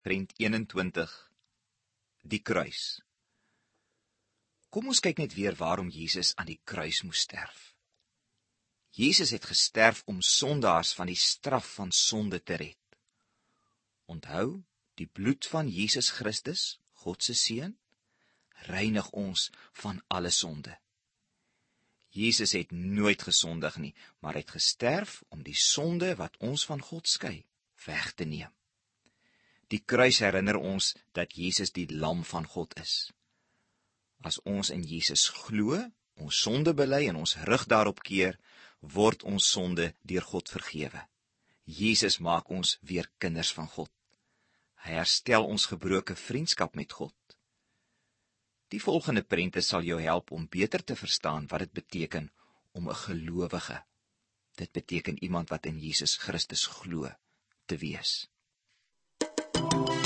Prent 21, die kruis. Kom ons kyk net weer waarom Jesus aan die kruis moes sterf. Jesus het gesterf om sondaars van die straf van sonde te red. Onthou, die bloed van Jesus Christus, God se Seun, reinig ons van alle sonde. Jesus het nooit gesondig nie, maar het gesterf om die sonde wat ons van God skei, weg te neem. Die kruis herinner ons dat Jesus die lam van God is. As ons in Jesus glo, ons sonde bely en ons rug daarop keer, word ons sonde deur God vergewe. Jesus maak ons weer kinders van God. Hy herstel ons gebroke vriendskap met God. Die volgende prente sal jou help om beter te verstaan wat dit beteken om 'n gelowige, dit beteken iemand wat in Jesus Christus glo, te wees.